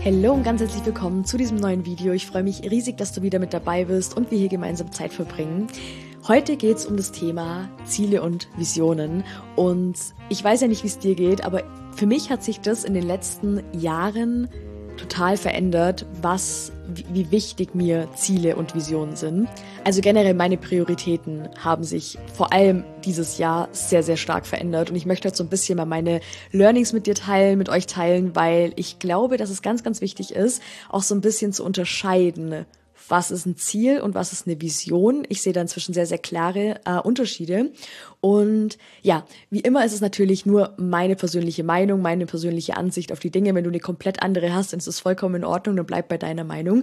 Hallo und ganz herzlich willkommen zu diesem neuen Video. Ich freue mich riesig, dass du wieder mit dabei bist und wir hier gemeinsam Zeit verbringen. Heute geht es um das Thema Ziele und Visionen. Und ich weiß ja nicht, wie es dir geht, aber für mich hat sich das in den letzten Jahren total verändert, wie wichtig mir Ziele und Visionen sind. Also generell meine Prioritäten haben sich vor allem dieses Jahr sehr, sehr stark verändert und ich möchte heute so ein bisschen mal meine Learnings mit euch teilen, weil ich glaube, dass es ganz, ganz wichtig ist, auch so ein bisschen zu unterscheiden, was ist ein Ziel und was ist eine Vision. Ich sehe da inzwischen sehr, sehr klare Unterschiede. Und ja, wie immer ist es natürlich nur meine persönliche Meinung, meine persönliche Ansicht auf die Dinge. Wenn du eine komplett andere hast, dann ist es vollkommen in Ordnung, dann bleib bei deiner Meinung.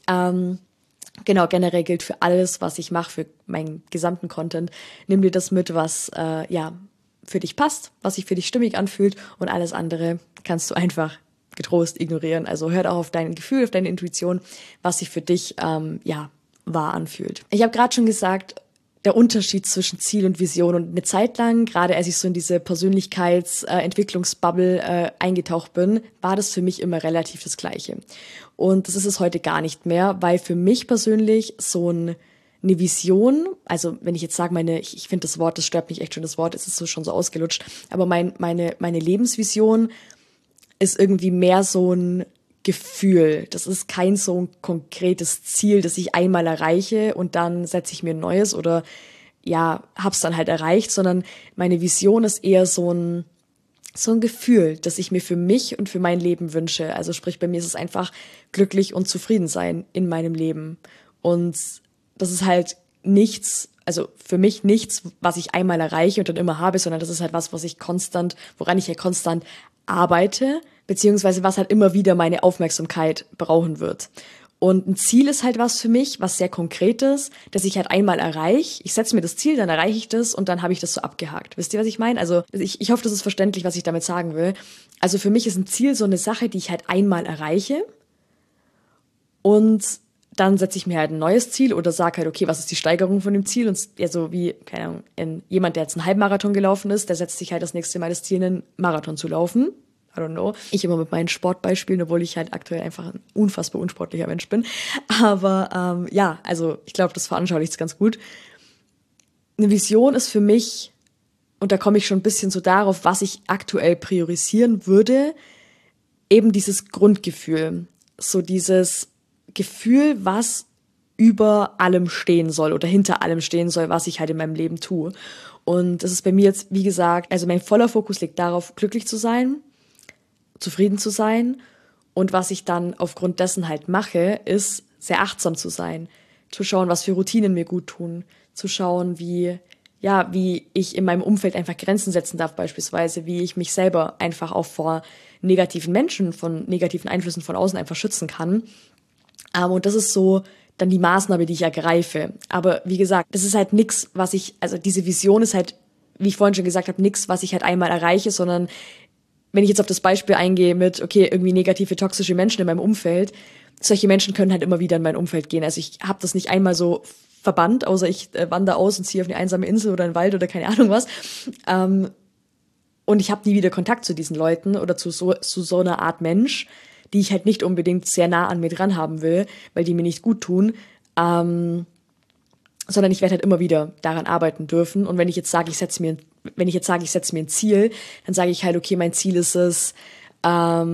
Genau, generell gilt für alles, was ich mache, für meinen gesamten Content. Nimm dir das mit, was für dich passt, was sich für dich stimmig anfühlt und alles andere kannst du einfach getrost ignorieren. Also hört auch auf dein Gefühl, auf deine Intuition, was sich für dich wahr anfühlt. Ich habe gerade schon gesagt, der Unterschied zwischen Ziel und Vision, und eine Zeit lang, gerade als ich so in diese Persönlichkeitsentwicklungsbubble eingetaucht bin, war das für mich immer relativ das Gleiche. Und das ist es heute gar nicht mehr, weil für mich persönlich eine Vision, also wenn ich jetzt sage, ich finde das Wort, das stört mich echt schon, das Wort, es ist so schon so ausgelutscht, aber meine Lebensvision ist irgendwie mehr so ein Gefühl. Das ist kein so ein konkretes Ziel, das ich einmal erreiche und dann setze ich mir ein neues oder hab's dann halt erreicht, sondern meine Vision ist eher so ein Gefühl, das ich mir für mich und für mein Leben wünsche. Also sprich, bei mir ist es einfach glücklich und zufrieden sein in meinem Leben. Und das ist halt nichts, also für mich nichts, was ich einmal erreiche und dann immer habe, sondern das ist halt woran ich ja konstant arbeite, beziehungsweise was halt immer wieder meine Aufmerksamkeit brauchen wird. Und ein Ziel ist halt was für mich, was sehr Konkretes, das ich halt einmal erreiche. Ich setze mir das Ziel, dann erreiche ich das und dann habe ich das so abgehakt. Wisst ihr, was ich meine? Also ich hoffe, das ist verständlich, was ich damit sagen will. Also für mich ist ein Ziel so eine Sache, die ich halt einmal erreiche und dann setze ich mir halt ein neues Ziel oder sage halt, okay, was ist die Steigerung von dem Ziel? Und ja, so wie, keine Ahnung, jemand, der jetzt einen Halbmarathon gelaufen ist, der setzt sich halt das nächste Mal das Ziel, einen Marathon zu laufen. I don't know. Ich immer mit meinen Sportbeispielen, obwohl ich halt aktuell einfach ein unfassbar unsportlicher Mensch bin. Aber also ich glaube, das veranschaulicht es ganz gut. Eine Vision ist für mich, und da komme ich schon ein bisschen so darauf, was ich aktuell priorisieren würde, eben dieses Grundgefühl. So dieses Gefühl, was über allem stehen soll oder hinter allem stehen soll, was ich halt in meinem Leben tue. Und das ist bei mir jetzt, wie gesagt, also mein voller Fokus liegt darauf, glücklich zu sein, zufrieden zu sein. Und was ich dann aufgrund dessen halt mache, ist sehr achtsam zu sein. Zu schauen, was für Routinen mir gut tun. Zu schauen, wie ich in meinem Umfeld einfach Grenzen setzen darf beispielsweise. Wie ich mich selber einfach auch vor negativen Menschen, von negativen Einflüssen von außen einfach schützen kann. Und das ist so dann die Maßnahme, die ich ergreife. Aber wie gesagt, das ist halt nichts, also diese Vision ist halt, wie ich vorhin schon gesagt habe, nichts, was ich halt einmal erreiche, sondern wenn ich jetzt auf das Beispiel eingehe mit, okay, irgendwie negative, toxische Menschen in meinem Umfeld, solche Menschen können halt immer wieder in mein Umfeld gehen. Also ich habe das nicht einmal so verbannt, außer ich wandere aus und ziehe auf eine einsame Insel oder einen Wald oder keine Ahnung was. Und ich habe nie wieder Kontakt zu diesen Leuten oder zu so einer Art Mensch, die ich halt nicht unbedingt sehr nah an mir dran haben will, weil die mir nicht gut tun, sondern ich werde halt immer wieder daran arbeiten dürfen. Und wenn ich jetzt sage, ich setze mir ein Ziel, dann sage ich halt, okay, mein Ziel ist es, was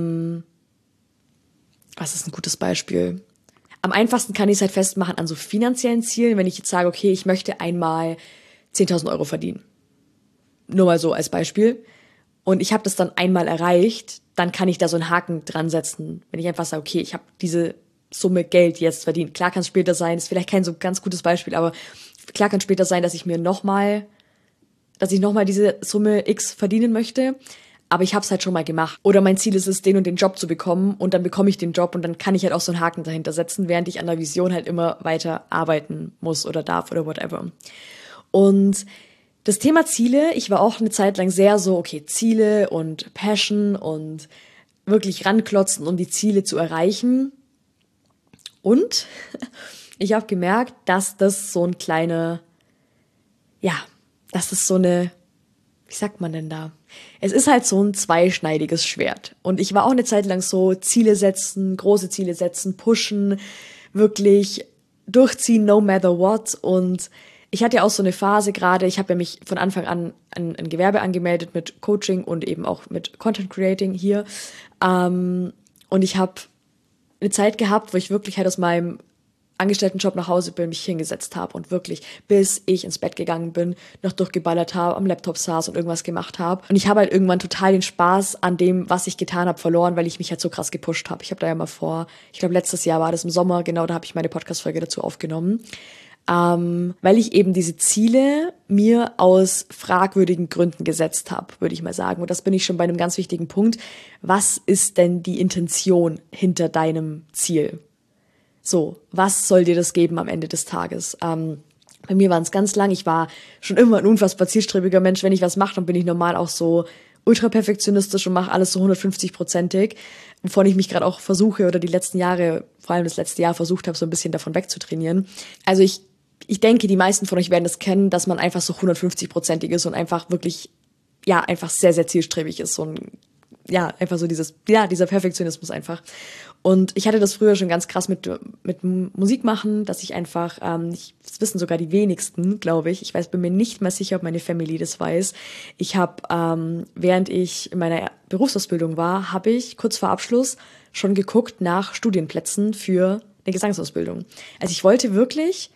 ist ein gutes Beispiel? Am einfachsten kann ich es halt festmachen an so finanziellen Zielen, wenn ich jetzt sage, okay, ich möchte einmal 10.000 Euro verdienen. Nur mal so als Beispiel. Und ich habe das dann einmal erreicht, dann kann ich da so einen Haken dran setzen. Wenn ich einfach sage, okay, ich habe diese Summe Geld jetzt verdient. Klar kann es später sein, ist vielleicht kein so ganz gutes Beispiel, aber klar kann später sein, dass ich nochmal diese Summe X verdienen möchte. Aber ich habe es halt schon mal gemacht. Oder mein Ziel ist es, den und den Job zu bekommen und dann bekomme ich den Job und dann kann ich halt auch so einen Haken dahinter setzen, während ich an der Vision halt immer weiter arbeiten muss oder darf oder whatever. Und das Thema Ziele, ich war auch eine Zeit lang sehr so, okay, Ziele und Passion und wirklich ranklotzen, um die Ziele zu erreichen. Und ich habe gemerkt, dass das so ein kleiner, dass das so eine wie sagt man denn da? Es ist halt so ein zweischneidiges Schwert. Und ich war auch eine Zeit lang so, Ziele setzen, große Ziele setzen, pushen, wirklich durchziehen, no matter what. Und ich hatte ja auch so eine Phase gerade, ich habe ja mich von Anfang an ein Gewerbe angemeldet mit Coaching und eben auch mit Content Creating hier. Und ich habe eine Zeit gehabt, wo ich wirklich halt aus meinem Angestelltenjob nach Hause bin, mich hingesetzt habe und wirklich, bis ich ins Bett gegangen bin, noch durchgeballert habe, am Laptop saß und irgendwas gemacht habe. Und ich habe halt irgendwann total den Spaß an dem, was ich getan habe, verloren, weil ich mich halt so krass gepusht habe. Ich habe da ja mal ich glaube letztes Jahr war das im Sommer, genau, da habe ich meine Podcast-Folge dazu aufgenommen. Weil ich eben diese Ziele mir aus fragwürdigen Gründen gesetzt habe, würde ich mal sagen. Und das bin ich schon bei einem ganz wichtigen Punkt. Was ist denn die Intention hinter deinem Ziel? So, was soll dir das geben am Ende des Tages? Bei mir waren es ganz lang. Ich war schon immer ein unfassbar zielstrebiger Mensch. Wenn ich was mache, dann bin ich normal auch so ultra perfektionistisch und mache alles so 150-prozentig, wovon ich mich gerade auch versuche oder die letzten Jahre, vor allem das letzte Jahr versucht habe, so ein bisschen davon wegzutrainieren. Also ich denke, die meisten von euch werden das kennen, dass man einfach so 150-prozentig ist und einfach wirklich, ja, einfach sehr, sehr zielstrebig ist. So ein, ja, einfach so dieser Perfektionismus einfach. Und ich hatte das früher schon ganz krass mit Musik machen, dass ich einfach, das wissen sogar die wenigsten, glaube ich. Bin mir nicht mal sicher, ob meine Family das weiß. Ich habe, während ich in meiner Berufsausbildung war, habe ich kurz vor Abschluss schon geguckt nach Studienplätzen für eine Gesangsausbildung. Also ich wollte wirklich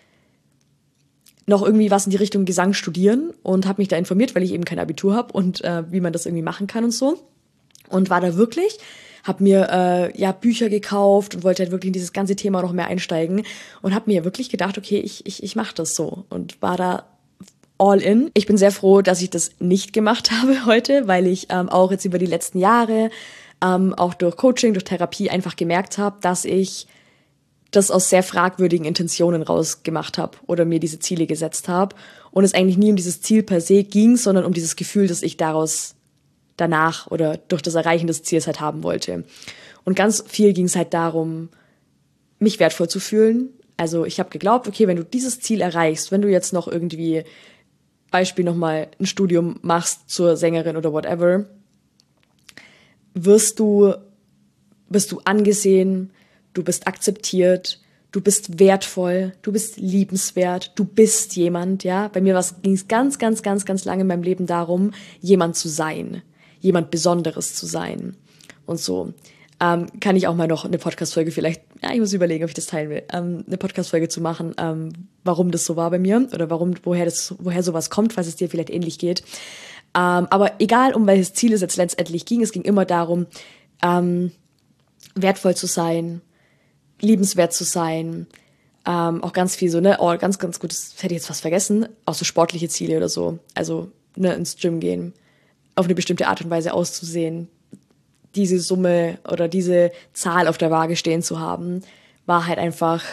noch irgendwie was in die Richtung Gesang studieren und habe mich da informiert, weil ich eben kein Abitur habe und wie man das irgendwie machen kann und so. Und war da wirklich, habe mir Bücher gekauft und wollte halt wirklich in dieses ganze Thema noch mehr einsteigen und habe mir wirklich gedacht, okay, ich mache das so und war da all in. Ich bin sehr froh, dass ich das nicht gemacht habe heute, weil ich auch jetzt über die letzten Jahre auch durch Coaching, durch Therapie einfach gemerkt habe, dass ich das aus sehr fragwürdigen Intentionen rausgemacht habe oder mir diese Ziele gesetzt habe und es eigentlich nie um dieses Ziel per se ging, sondern um dieses Gefühl, das ich daraus danach oder durch das Erreichen des Ziels halt haben wollte. Und ganz viel ging es halt darum, mich wertvoll zu fühlen. Also ich habe geglaubt, okay, wenn du dieses Ziel erreichst, wenn du jetzt noch irgendwie, Beispiel nochmal, ein Studium machst zur Sängerin oder whatever, bist du angesehen, du bist akzeptiert, du bist wertvoll, du bist liebenswert, du bist jemand, ja. Bei mir ging es ganz, ganz, ganz, ganz lange in meinem Leben darum, jemand zu sein, jemand Besonderes zu sein und so. Kann ich auch mal noch eine Podcast-Folge vielleicht, ich muss überlegen, ob ich das teilen will, eine Podcast-Folge zu machen, warum das so war bei mir oder woher sowas kommt, falls es dir vielleicht ähnlich geht. Aber egal, um welches Ziel es jetzt letztendlich ging, es ging immer darum, wertvoll zu sein, liebenswert zu sein, auch ganz viel so, ganz, ganz gut, das hätte ich jetzt fast vergessen, auch so sportliche Ziele oder so, also ins Gym gehen, auf eine bestimmte Art und Weise auszusehen, diese Summe oder diese Zahl auf der Waage stehen zu haben, waren halt einfach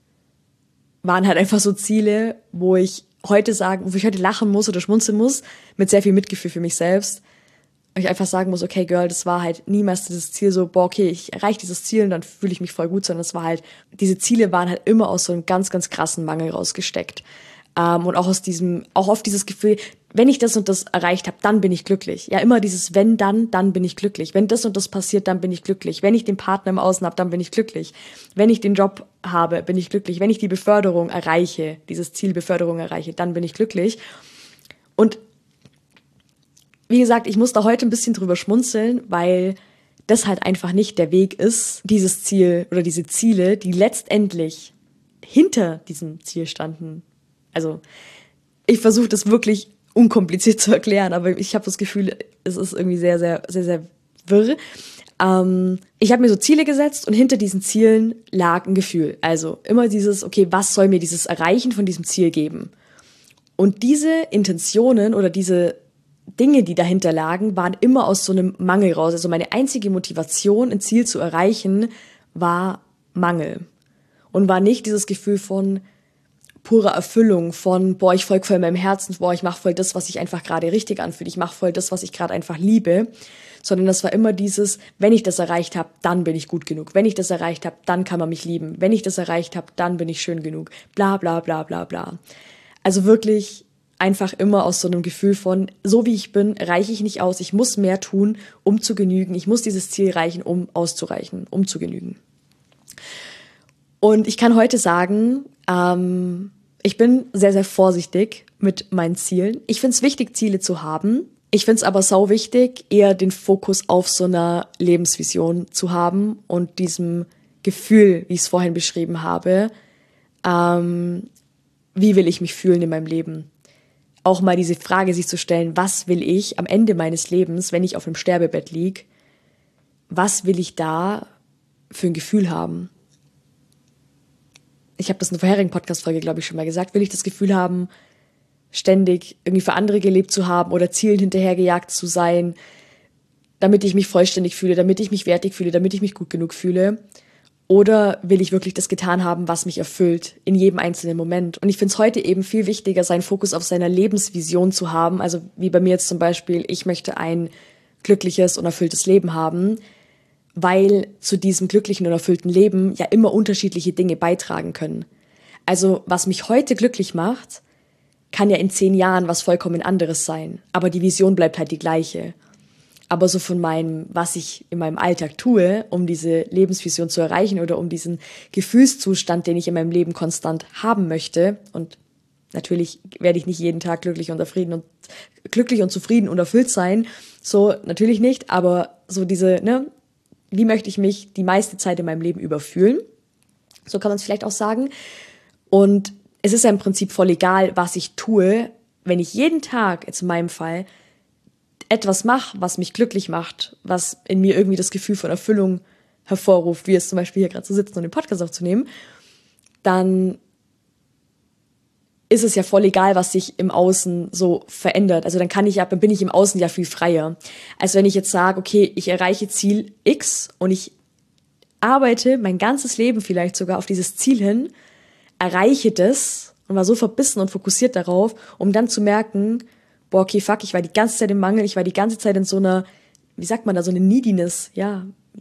so Ziele, wo ich heute lachen muss oder schmunzeln muss, mit sehr viel Mitgefühl für mich selbst. Und ich einfach sagen muss, okay, Girl, das war halt niemals dieses Ziel so, okay, ich erreiche dieses Ziel und dann fühle ich mich voll gut, sondern es war halt, diese Ziele waren halt immer aus so einem ganz, ganz krassen Mangel rausgesteckt. Und auch auch oft dieses Gefühl, wenn ich das und das erreicht habe, dann bin ich glücklich. Ja, immer dieses wenn, dann bin ich glücklich. Wenn das und das passiert, dann bin ich glücklich. Wenn ich den Partner im Außen habe, dann bin ich glücklich. Wenn ich den Job habe, bin ich glücklich. Wenn ich die Beförderung erreiche, dieses Ziel Beförderung erreiche, dann bin ich glücklich. Und wie gesagt, ich muss da heute ein bisschen drüber schmunzeln, weil das halt einfach nicht der Weg ist, dieses Ziel oder diese Ziele, die letztendlich hinter diesem Ziel standen. Also ich versuche das wirklich unkompliziert zu erklären, aber ich habe das Gefühl, es ist irgendwie sehr, sehr, sehr, sehr wirr. Ich habe mir so Ziele gesetzt und hinter diesen Zielen lag ein Gefühl. Also immer dieses, okay, was soll mir dieses Erreichen von diesem Ziel geben? Und diese Intentionen oder diese Dinge, die dahinter lagen, waren immer aus so einem Mangel raus. Also meine einzige Motivation, ein Ziel zu erreichen, war Mangel. Und war nicht dieses Gefühl von purer Erfüllung, von, ich folge voll meinem Herzen, ich mache voll das, was sich einfach gerade richtig anfühlt, ich mache voll das, was ich gerade einfach liebe, sondern das war immer dieses, wenn ich das erreicht habe, dann bin ich gut genug. Wenn ich das erreicht habe, dann kann man mich lieben. Wenn ich das erreicht habe, dann bin ich schön genug. Bla bla bla bla bla. Also wirklich einfach immer aus so einem Gefühl von, so wie ich bin, reiche ich nicht aus, ich muss mehr tun, um zu genügen, ich muss dieses Ziel erreichen, um auszureichen, um zu genügen. Und ich kann heute sagen, ich bin sehr, sehr vorsichtig mit meinen Zielen. Ich finde es wichtig, Ziele zu haben. Ich finde es aber sau wichtig, eher den Fokus auf so einer Lebensvision zu haben und diesem Gefühl, wie ich es vorhin beschrieben habe, wie will ich mich fühlen in meinem Leben? Auch mal diese Frage sich zu stellen, was will ich am Ende meines Lebens, wenn ich auf dem Sterbebett liege, was will ich da für ein Gefühl haben? Ich habe das in einer vorherigen Podcast-Folge, glaube ich, schon mal gesagt, will ich das Gefühl haben, ständig irgendwie für andere gelebt zu haben oder Zielen hinterhergejagt zu sein, damit ich mich vollständig fühle, damit ich mich wertig fühle, damit ich mich gut genug fühle? Oder will ich wirklich das getan haben, was mich erfüllt, in jedem einzelnen Moment? Und ich finde es heute eben viel wichtiger, seinen Fokus auf seiner Lebensvision zu haben. Also wie bei mir jetzt zum Beispiel, ich möchte ein glückliches und erfülltes Leben haben, weil zu diesem glücklichen und erfüllten Leben ja immer unterschiedliche Dinge beitragen können. Also was mich heute glücklich macht, kann ja in 10 Jahren was vollkommen anderes sein. Aber die Vision bleibt halt die gleiche. Aber so von meinem, was ich in meinem Alltag tue, um diese Lebensvision zu erreichen oder um diesen Gefühlszustand, den ich in meinem Leben konstant haben möchte, und natürlich werde ich nicht jeden Tag glücklich und zufrieden und erfüllt sein, so natürlich nicht, aber so diese, wie möchte ich mich die meiste Zeit in meinem Leben über fühlen? So kann man es vielleicht auch sagen. Und es ist ja im Prinzip voll egal, was ich tue, wenn ich jeden Tag, jetzt in meinem Fall, etwas mache, was mich glücklich macht, was in mir irgendwie das Gefühl von Erfüllung hervorruft, wie es zum Beispiel hier gerade zu sitzen und den Podcast aufzunehmen, dann ist es ja voll egal, was sich im Außen so verändert. Also dann bin ich im Außen ja viel freier. Als wenn ich jetzt sage, okay, ich erreiche Ziel X und ich arbeite mein ganzes Leben vielleicht sogar auf dieses Ziel hin, erreiche das und war so verbissen und fokussiert darauf, um dann zu merken, boah, okay, fuck, ich war die ganze Zeit im Mangel, ich war die ganze Zeit in so einer, wie sagt man da, so eine Neediness, ja,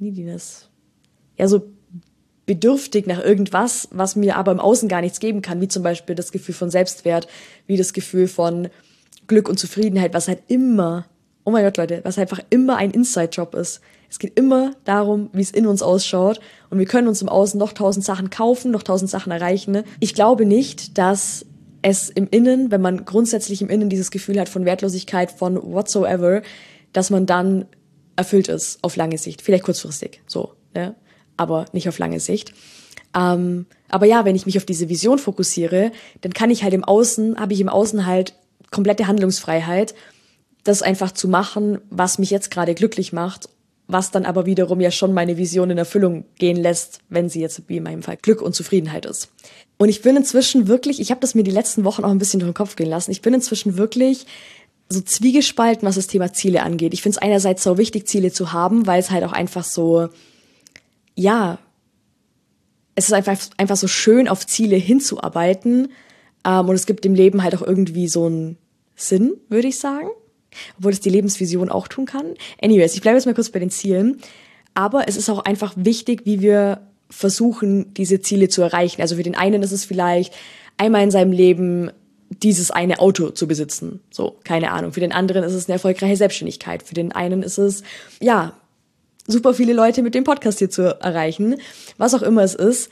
so bedürftig nach irgendwas, was mir aber im Außen gar nichts geben kann, wie zum Beispiel das Gefühl von Selbstwert, wie das Gefühl von Glück und Zufriedenheit, was halt immer, oh mein Gott, Leute, was einfach immer ein Inside-Job ist. Es geht immer darum, wie es in uns ausschaut und wir können uns im Außen noch 1000 Sachen kaufen, noch 1000 Sachen erreichen. Ne? Ich glaube nicht, dass es im Innen, wenn man grundsätzlich im Innen dieses Gefühl hat von Wertlosigkeit, von whatsoever, dass man dann erfüllt ist auf lange Sicht. Vielleicht kurzfristig, so, ne? Aber nicht auf lange Sicht. Aber ja, wenn ich mich auf diese Vision fokussiere, dann kann ich halt habe ich im Außen halt komplette Handlungsfreiheit, das einfach zu machen, was mich jetzt gerade glücklich macht, was dann aber wiederum ja schon meine Vision in Erfüllung gehen lässt, wenn sie jetzt wie in meinem Fall Glück und Zufriedenheit ist. Und ich bin inzwischen wirklich, ich habe das mir die letzten Wochen auch ein bisschen durch den Kopf gehen lassen, ich bin inzwischen wirklich so zwiegespalten, was das Thema Ziele angeht. Ich finde es einerseits so wichtig, Ziele zu haben, weil es halt auch einfach so, ja, es ist einfach so schön, auf Ziele hinzuarbeiten. Und es gibt dem Leben halt auch irgendwie so einen Sinn, würde ich sagen. Obwohl es die Lebensvision auch tun kann. Anyways, ich bleibe jetzt mal kurz bei den Zielen. Aber es ist auch einfach wichtig, wie wir versuchen, diese Ziele zu erreichen. Also für den einen ist es vielleicht einmal in seinem Leben dieses eine Auto zu besitzen. So, keine Ahnung. Für den anderen ist es eine erfolgreiche Selbstständigkeit. Für den einen ist es, ja, super viele Leute mit dem Podcast hier zu erreichen. Was auch immer es ist.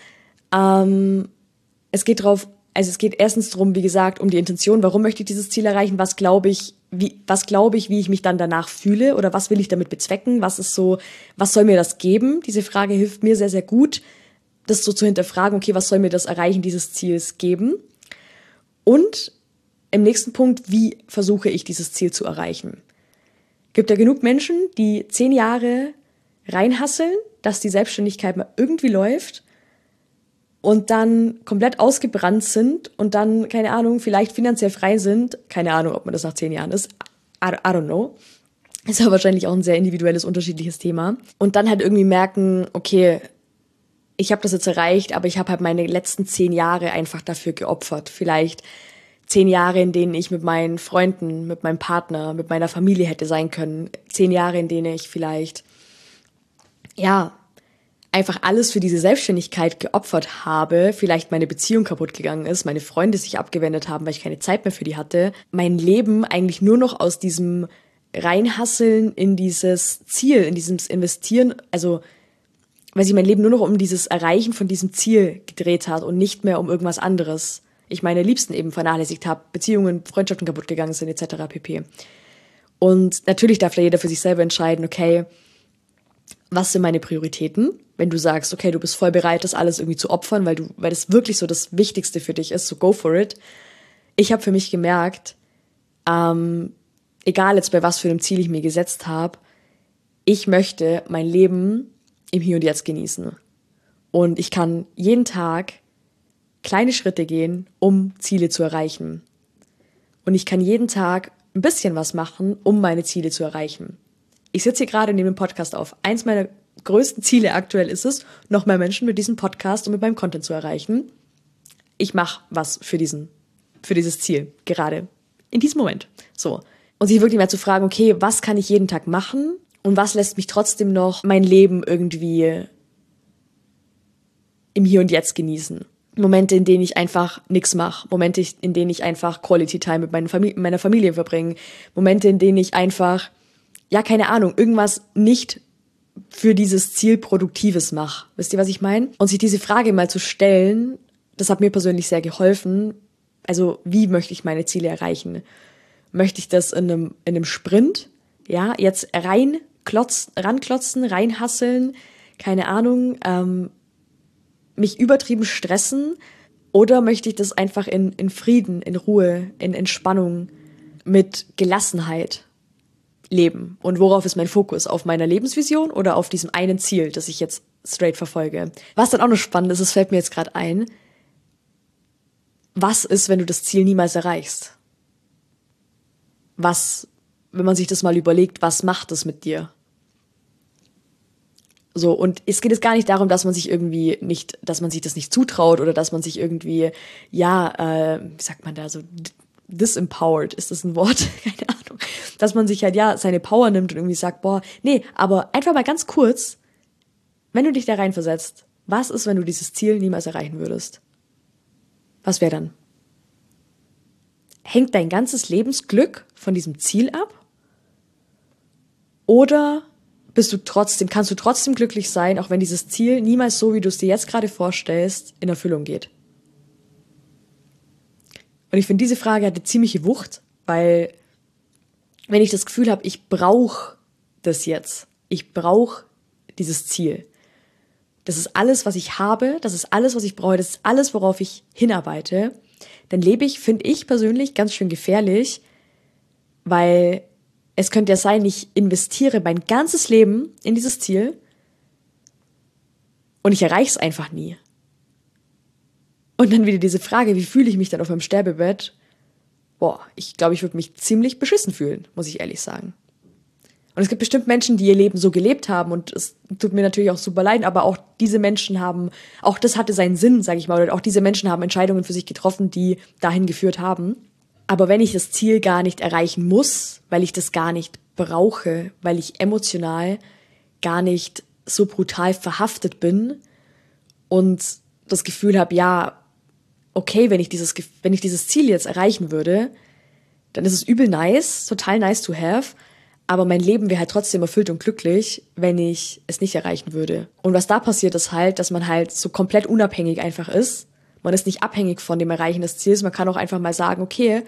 Es geht erstens darum, wie gesagt, um die Intention. Warum möchte ich dieses Ziel erreichen? Was glaube ich, wie ich mich dann danach fühle? Oder was will ich damit bezwecken? Was soll mir das geben? Diese Frage hilft mir sehr, sehr gut, das so zu hinterfragen. Okay, was soll mir das Erreichen dieses Ziels geben? Und im nächsten Punkt, wie versuche ich dieses Ziel zu erreichen? Gibt ja genug Menschen, die 10 Jahre reinhasseln, dass die Selbstständigkeit mal irgendwie läuft und dann komplett ausgebrannt sind und dann, keine Ahnung, vielleicht finanziell frei sind. Keine Ahnung, ob man das nach 10 Jahren ist. I don't know. Ist aber wahrscheinlich auch ein sehr individuelles, unterschiedliches Thema. Und dann halt irgendwie merken, okay, ich habe das jetzt erreicht, aber ich habe halt meine letzten 10 Jahre einfach dafür geopfert. Vielleicht 10 Jahre, in denen ich mit meinen Freunden, mit meinem Partner, mit meiner Familie hätte sein können. 10 Jahre, in denen ich vielleicht, ja, einfach alles für diese Selbstständigkeit geopfert habe, vielleicht meine Beziehung kaputt gegangen ist, meine Freunde sich abgewendet haben, weil ich keine Zeit mehr für die hatte, mein Leben eigentlich nur noch aus diesem Reinhasseln in dieses Ziel, in dieses Investieren, also weil sich mein Leben nur noch um dieses Erreichen von diesem Ziel gedreht hat und nicht mehr um irgendwas anderes. Ich meine Liebsten eben vernachlässigt habe, Beziehungen, Freundschaften kaputt gegangen sind, etc. pp. Und natürlich darf da jeder für sich selber entscheiden, okay, was sind meine Prioritäten? Wenn du sagst, okay, du bist voll bereit, das alles irgendwie zu opfern, weil das wirklich so das Wichtigste für dich ist, so go for it. Ich habe für mich gemerkt, egal jetzt bei was für einem Ziel ich mir gesetzt habe, ich möchte mein Leben im Hier und Jetzt genießen. Und ich kann jeden Tag kleine Schritte gehen, um Ziele zu erreichen. Und ich kann jeden Tag ein bisschen was machen, um meine Ziele zu erreichen. Ich sitze hier gerade neben dem Podcast auf. Eins meiner größten Ziele aktuell ist es, noch mehr Menschen mit diesem Podcast und mit meinem Content zu erreichen. Ich mache was für dieses Ziel, gerade in diesem Moment. So. Und sich wirklich mal zu fragen, okay, was kann ich jeden Tag machen und was lässt mich trotzdem noch mein Leben irgendwie im Hier und Jetzt genießen. Momente, in denen ich einfach nichts mache. Momente, in denen ich einfach Quality Time mit meiner Familie verbringe. Momente, in denen ich einfach, ja, keine Ahnung, irgendwas nicht für dieses Ziel Produktives mache. Wisst ihr, was ich meine? Und sich diese Frage mal zu stellen, das hat mir persönlich sehr geholfen. Also, wie möchte ich meine Ziele erreichen? Möchte ich das in einem Sprint? Ja, jetzt ranklotzen, reinhasseln, keine Ahnung, mich übertrieben stressen? Oder möchte ich das einfach in Frieden, in Ruhe, in Entspannung, mit Gelassenheit leben? Und worauf ist mein Fokus? Auf meiner Lebensvision oder auf diesem einen Ziel, das ich jetzt straight verfolge? Was dann auch noch spannend ist, es fällt mir jetzt gerade ein, was ist, wenn du das Ziel niemals erreichst? Was, wenn man sich das mal überlegt, was macht es mit dir? So, und es geht jetzt gar nicht darum, dass man sich das nicht zutraut oder dass man sich irgendwie, ja, wie sagt man da so, disempowered, ist das ein Wort? Keine Ahnung. Dass man sich halt, ja, seine Power nimmt und irgendwie sagt, boah, nee, aber einfach mal ganz kurz, wenn du dich da reinversetzt, was ist, wenn du dieses Ziel niemals erreichen würdest? Was wäre dann? Hängt dein ganzes Lebensglück von diesem Ziel ab? Oder kannst du trotzdem glücklich sein, auch wenn dieses Ziel niemals so, wie du es dir jetzt gerade vorstellst, in Erfüllung geht? Und ich finde, diese Frage hat eine ziemliche Wucht, weil wenn ich das Gefühl habe, ich brauche das jetzt, ich brauche dieses Ziel, das ist alles, was ich habe, das ist alles, was ich brauche, das ist alles, worauf ich hinarbeite, dann lebe ich, finde ich persönlich, ganz schön gefährlich, weil es könnte ja sein, ich investiere mein ganzes Leben in dieses Ziel und ich erreiche es einfach nie. Und dann wieder diese Frage, wie fühle ich mich dann auf meinem Sterbebett? Boah, ich glaube, ich würde mich ziemlich beschissen fühlen, muss ich ehrlich sagen. Und es gibt bestimmt Menschen, die ihr Leben so gelebt haben und es tut mir natürlich auch super leid, aber auch diese Menschen auch das hatte seinen Sinn, sage ich mal, oder auch diese Menschen haben Entscheidungen für sich getroffen, die dahin geführt haben. Aber wenn ich das Ziel gar nicht erreichen muss, weil ich das gar nicht brauche, weil ich emotional gar nicht so brutal verhaftet bin und das Gefühl habe, ja, okay, wenn ich dieses Ziel jetzt erreichen würde, dann ist es übel nice, total nice to have, aber mein Leben wäre halt trotzdem erfüllt und glücklich, wenn ich es nicht erreichen würde. Und was da passiert, ist halt, dass man halt so komplett unabhängig einfach ist. Man ist nicht abhängig von dem Erreichen des Ziels. Man kann auch einfach mal sagen, okay,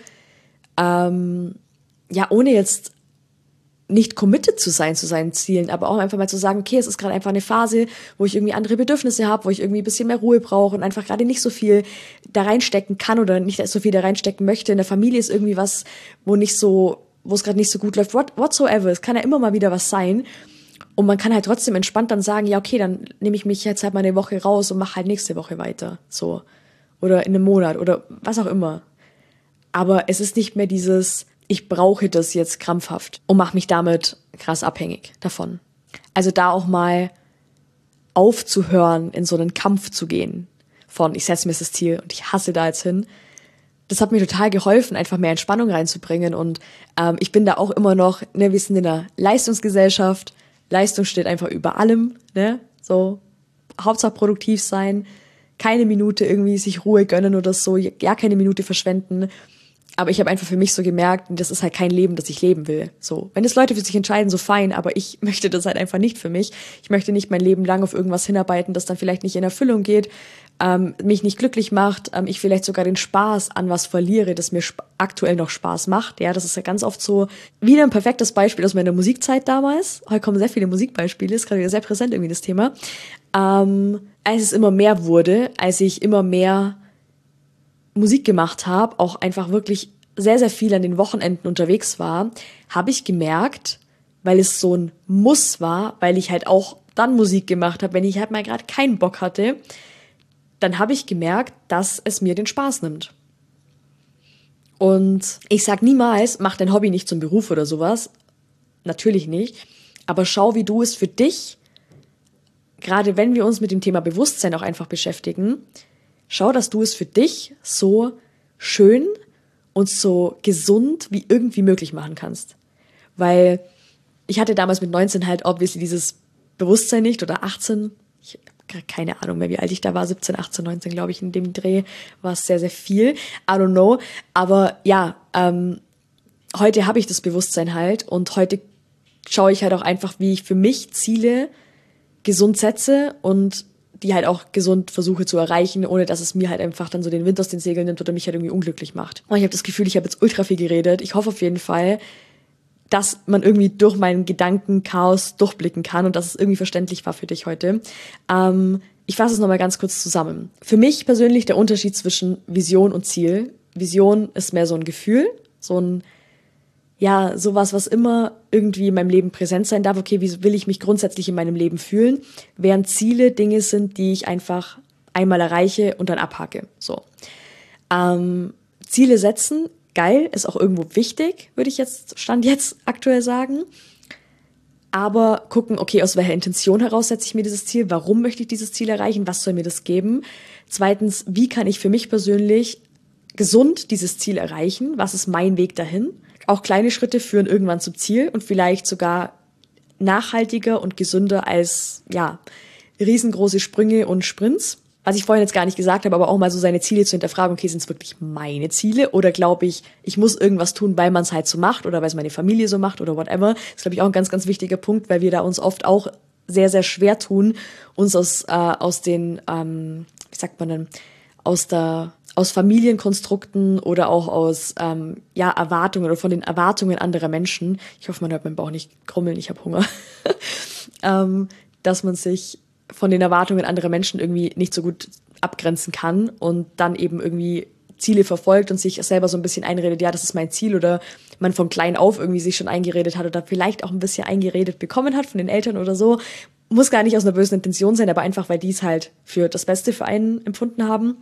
ja, ohne jetzt nicht committed zu sein zu seinen Zielen, aber auch einfach mal zu sagen, okay, es ist gerade einfach eine Phase, wo ich irgendwie andere Bedürfnisse habe, wo ich irgendwie ein bisschen mehr Ruhe brauche und einfach gerade nicht so viel da reinstecken kann oder nicht so viel da reinstecken möchte. In der Familie ist irgendwie was, wo es gerade nicht so gut läuft, whatsoever. Es kann ja immer mal wieder was sein. Und man kann halt trotzdem entspannt dann sagen, ja, okay, dann nehme ich mich jetzt halt mal eine Woche raus und mache halt nächste Woche weiter. So. Oder in einem Monat oder was auch immer. Aber es ist nicht mehr dieses, ich brauche das jetzt krampfhaft und mache mich damit krass abhängig davon. Also da auch mal aufzuhören, in so einen Kampf zu gehen von, ich setze mir das Ziel und ich hasse da jetzt hin. Das hat mir total geholfen, einfach mehr Entspannung reinzubringen und ich bin da auch immer noch, wir sind in einer Leistungsgesellschaft, Leistung steht einfach über allem, ne, so. Hauptsache produktiv sein, keine Minute irgendwie sich Ruhe gönnen oder so, ja, keine Minute verschwenden. Aber ich habe einfach für mich so gemerkt, das ist halt kein Leben, das ich leben will. So, wenn das Leute für sich entscheiden, so fein, aber ich möchte das halt einfach nicht für mich. Ich möchte nicht mein Leben lang auf irgendwas hinarbeiten, das dann vielleicht nicht in Erfüllung geht, mich nicht glücklich macht, ich vielleicht sogar den Spaß an was verliere, das mir aktuell noch Spaß macht. Ja, das ist ja ganz oft so. Wieder ein perfektes Beispiel aus meiner Musikzeit damals. Heute kommen sehr viele Musikbeispiele, ist gerade wieder sehr präsent irgendwie das Thema. Als es immer mehr wurde, als ich immer mehr Musik gemacht habe, auch einfach wirklich sehr, sehr viel an den Wochenenden unterwegs war, habe ich gemerkt, weil es so ein Muss war, weil ich halt auch dann Musik gemacht habe, wenn ich halt mal gerade keinen Bock hatte, dann habe ich gemerkt, dass es mir den Spaß nimmt. Und ich sag niemals, mach dein Hobby nicht zum Beruf oder sowas. Natürlich nicht. Aber schau, wie du es für dich, gerade wenn wir uns mit dem Thema Bewusstsein auch einfach beschäftigen, schau, dass du es für dich so schön und so gesund wie irgendwie möglich machen kannst. Weil ich hatte damals mit 19 halt obviously dieses Bewusstsein nicht oder 18. Ich habe keine Ahnung mehr, wie alt ich da war. 17, 18, 19, glaube ich, in dem Dreh war es sehr, sehr viel. I don't know. Aber ja, heute habe ich das Bewusstsein halt und heute schaue ich halt auch einfach, wie ich für mich Ziele gesund setze und die halt auch gesund versuche zu erreichen, ohne dass es mir halt einfach dann so den Wind aus den Segeln nimmt oder mich halt irgendwie unglücklich macht. Und ich habe das Gefühl, ich habe jetzt ultra viel geredet. Ich hoffe auf jeden Fall, dass man irgendwie durch meinen Gedankenchaos durchblicken kann und dass es irgendwie verständlich war für dich heute. Ich fasse es nochmal ganz kurz zusammen. Für mich persönlich der Unterschied zwischen Vision und Ziel. Vision ist mehr so ein Gefühl, so ein ja, sowas, was immer irgendwie in meinem Leben präsent sein darf. Okay, wie will ich mich grundsätzlich in meinem Leben fühlen? Während Ziele Dinge sind, die ich einfach einmal erreiche und dann abhacke. So. Ziele setzen, geil, ist auch irgendwo wichtig, würde ich Stand jetzt aktuell sagen. Aber gucken, okay, aus welcher Intention heraus setze ich mir dieses Ziel? Warum möchte ich dieses Ziel erreichen? Was soll mir das geben? Zweitens, wie kann ich für mich persönlich gesund dieses Ziel erreichen? Was ist mein Weg dahin? Auch kleine Schritte führen irgendwann zum Ziel und vielleicht sogar nachhaltiger und gesünder als, ja, riesengroße Sprünge und Sprints. Was ich vorhin jetzt gar nicht gesagt habe, aber auch mal so seine Ziele zu hinterfragen, okay, sind es wirklich meine Ziele oder glaube ich, ich muss irgendwas tun, weil man es halt so macht oder weil es meine Familie so macht oder whatever. Das ist, glaube ich, auch ein ganz, ganz wichtiger Punkt, weil wir da uns oft auch sehr, sehr schwer tun, uns aus den, wie sagt man denn, aus Familienkonstrukten oder auch aus Erwartungen oder von den Erwartungen anderer Menschen, ich hoffe, man hört meinen Bauch nicht krummeln, ich habe Hunger, dass man sich von den Erwartungen anderer Menschen irgendwie nicht so gut abgrenzen kann und dann eben irgendwie Ziele verfolgt und sich selber so ein bisschen einredet, ja, das ist mein Ziel oder man von klein auf irgendwie sich schon eingeredet hat oder vielleicht auch ein bisschen eingeredet bekommen hat von den Eltern oder so. Muss gar nicht aus einer bösen Intention sein, aber einfach, weil die es halt für das Beste für einen empfunden haben.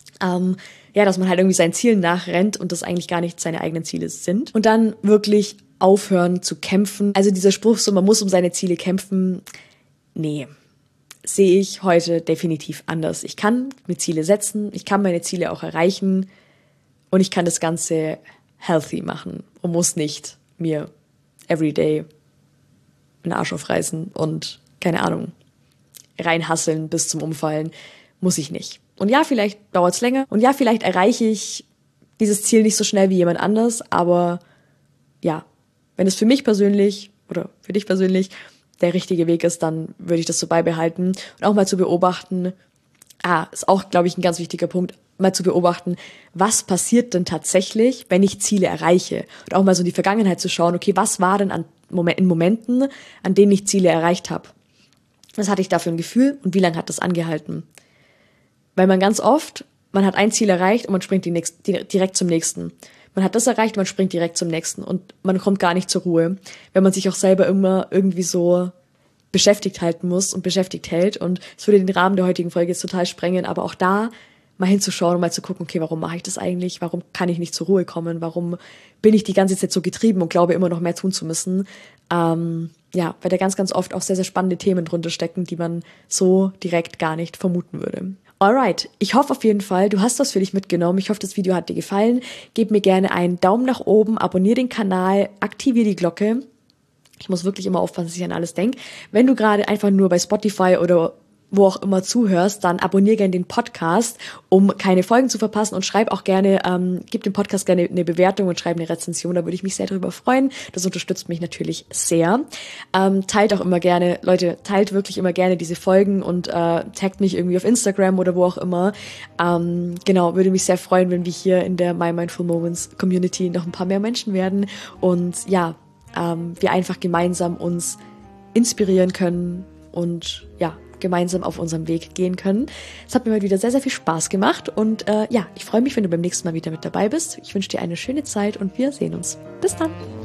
Dass man halt irgendwie seinen Zielen nachrennt und das eigentlich gar nicht seine eigenen Ziele sind. Und dann wirklich aufhören zu kämpfen. Also dieser Spruch so, man muss um seine Ziele kämpfen, nee, sehe ich heute definitiv anders. Ich kann mir Ziele setzen, ich kann meine Ziele auch erreichen und ich kann das Ganze healthy machen und muss nicht mir everyday den Arsch aufreißen und, keine Ahnung, reinhasseln bis zum Umfallen. Muss ich nicht. Und ja, vielleicht dauert es länger. Und ja, vielleicht erreiche ich dieses Ziel nicht so schnell wie jemand anders. Aber ja, wenn es für mich persönlich oder für dich persönlich der richtige Weg ist, dann würde ich das so beibehalten. Und auch mal zu beobachten, ist auch, glaube ich, ein ganz wichtiger Punkt, mal zu beobachten, was passiert denn tatsächlich, wenn ich Ziele erreiche? Und auch mal so in die Vergangenheit zu schauen, okay, was war denn in Momenten, an denen ich Ziele erreicht habe? Was hatte ich da für ein Gefühl und wie lange hat das angehalten? Weil man ganz oft, man hat ein Ziel erreicht und man springt direkt zum nächsten. Man hat das erreicht, man springt direkt zum nächsten und man kommt gar nicht zur Ruhe, wenn man sich auch selber immer irgendwie so beschäftigt halten muss und beschäftigt hält. Und es würde den Rahmen der heutigen Folge jetzt total sprengen, aber auch da mal hinzuschauen und mal zu gucken, okay, warum mache ich das eigentlich? Warum kann ich nicht zur Ruhe kommen? Warum bin ich die ganze Zeit so getrieben und glaube immer noch mehr tun zu müssen? Weil da ganz, ganz oft auch sehr, sehr spannende Themen drunter stecken, die man so direkt gar nicht vermuten würde. Alright, ich hoffe auf jeden Fall, du hast was für dich mitgenommen. Ich hoffe, das Video hat dir gefallen. Gib mir gerne einen Daumen nach oben, abonniere den Kanal, aktiviere die Glocke. Ich muss wirklich immer aufpassen, dass ich an alles denke. Wenn du gerade einfach nur bei Spotify oder wo auch immer zuhörst, dann abonniere gerne den Podcast, um keine Folgen zu verpassen und schreib auch gerne, gib dem Podcast gerne eine Bewertung und schreib eine Rezension, da würde ich mich sehr darüber freuen. Das unterstützt mich natürlich sehr. Teilt auch immer gerne, Leute, teilt wirklich immer gerne diese Folgen und taggt mich irgendwie auf Instagram oder wo auch immer. Genau, würde mich sehr freuen, wenn wir hier in der My Mindful Moments Community noch ein paar mehr Menschen werden und ja, wir einfach gemeinsam uns inspirieren können und ja, gemeinsam auf unserem Weg gehen können. Es hat mir heute wieder sehr, sehr viel Spaß gemacht und ja, ich freue mich, wenn du beim nächsten Mal wieder mit dabei bist. Ich wünsche dir eine schöne Zeit und wir sehen uns. Bis dann!